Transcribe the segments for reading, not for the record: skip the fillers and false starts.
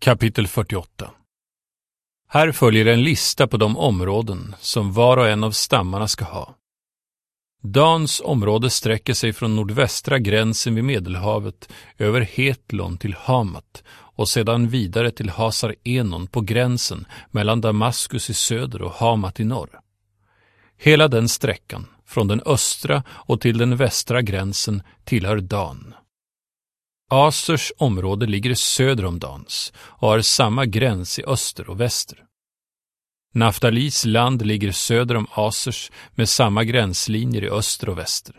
Kapitel 48. Här följer en lista på de områden som var och en av stammarna ska ha. Dans område sträcker sig från nordvästra gränsen vid Medelhavet över Hetlon till Hamat och sedan vidare till Hasar Enon på gränsen mellan Damaskus i söder och Hamat i norr. Hela den sträckan, från den östra och till den västra gränsen, tillhör Dan. Asers område ligger söder om Dans och har samma gräns i öster och väster. Naftalis land ligger söder om Asers med samma gränslinjer i öster och väster.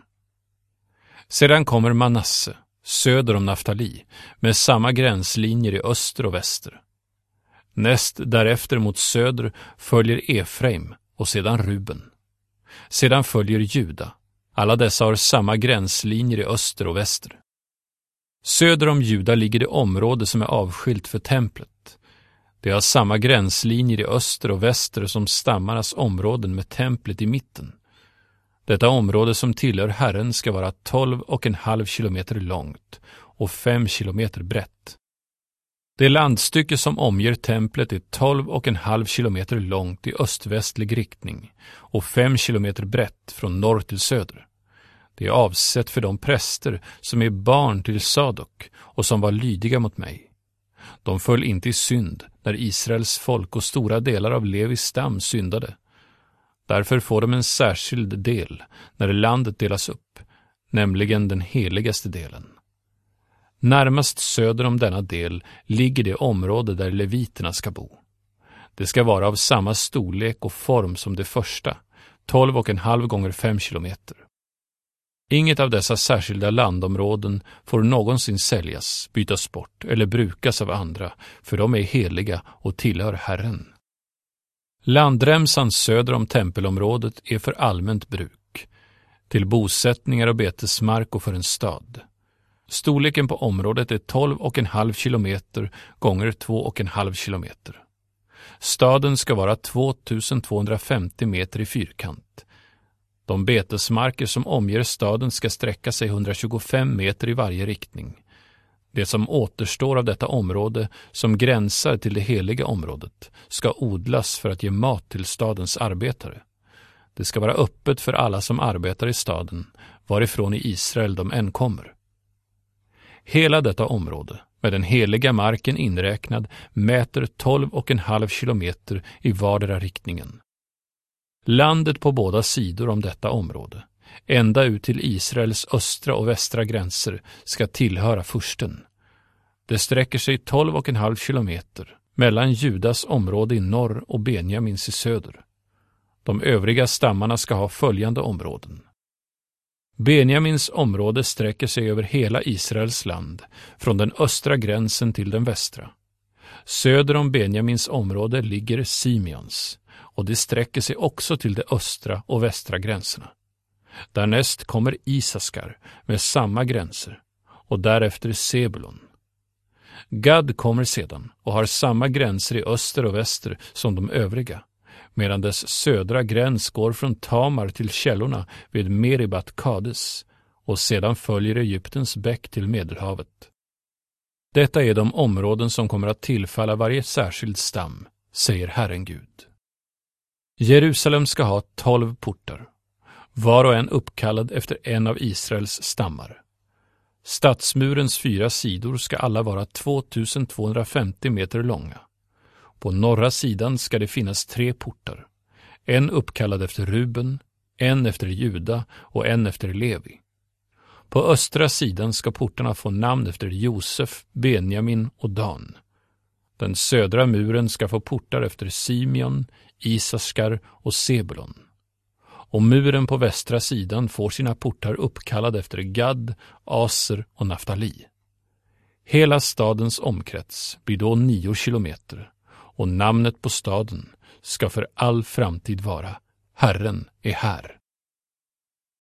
Sedan kommer Manasse, söder om Naftali, med samma gränslinjer i öster och väster. Näst därefter mot söder följer Efraim och sedan Ruben. Sedan följer Juda. Alla dessa har samma gränslinjer i öster och väster. Söder om Juda ligger det område som är avskilt för templet. Det har samma gränslinjer i öster och väster som stammarnas områden med templet i mitten. Detta område som tillhör Herren ska vara 12,5 kilometer långt och 5 kilometer brett. Det landstycke som omger templet är 12,5 kilometer långt i östvästlig riktning och 5 kilometer brett från norr till söder. Det är avsett för de präster som är barn till Sadok och som var lydiga mot mig. De föll inte i synd när Israels folk och stora delar av Levis stam syndade. Därför får de en särskild del när landet delas upp, nämligen den heligaste delen. Närmast söder om denna del ligger det område där leviterna ska bo. Det ska vara av samma storlek och form som det första, 12,5 gånger 5 kilometer. Inget av dessa särskilda landområden får någonsin säljas, bytas bort eller brukas av andra, för de är heliga och tillhör Herren. Landremsan söder om tempelområdet är för allmänt bruk, till bosättningar och betesmark och för en stad. Storleken på området är 12,5 kilometer gånger 2,5 kilometer. Staden ska vara 2250 meter i fyrkant. De betesmarker som omger staden ska sträcka sig 125 meter i varje riktning. Det som återstår av detta område som gränsar till det heliga området ska odlas för att ge mat till stadens arbetare. Det ska vara öppet för alla som arbetar i staden, varifrån i Israel de än kommer. Hela detta område, med den heliga marken inräknad, mäter 12,5 kilometer i vardera riktningen. Landet på båda sidor om detta område, ända ut till Israels östra och västra gränser, ska tillhöra fursten. Det sträcker sig 12,5 kilometer mellan Judas område i norr och Benjamins i söder. De övriga stammarna ska ha följande områden. Benjamins område sträcker sig över hela Israels land, från den östra gränsen till den västra. Söder om Benjamins område ligger Simeons, och det sträcker sig också till de östra och västra gränserna. Därnäst kommer Isaskar med samma gränser, och därefter Sebulon. Gad kommer sedan och har samma gränser i öster och väster som de övriga, medan dess södra gräns går från Tamar till källorna vid Meribat Kades och sedan följer Egyptens bäck till Medelhavet. Detta är de områden som kommer att tillfalla varje särskild stam, säger Herren Gud. Jerusalem ska ha 12 portar, var och en uppkallad efter en av Israels stammar. Stadsmurens 4 sidor ska alla vara 2250 meter långa. På norra sidan ska det finnas 3 portar, en uppkallad efter Ruben, en efter Juda och en efter Levi. På östra sidan ska portarna få namn efter Josef, Benjamin och Dan. Den södra muren ska få portar efter Simeon, Isaskar och Sebulon. Och muren på västra sidan får sina portar uppkallade efter Gad, Aser och Naftali. Hela stadens omkrets blir då 9 kilometer, och namnet på staden ska för all framtid vara Herren är här.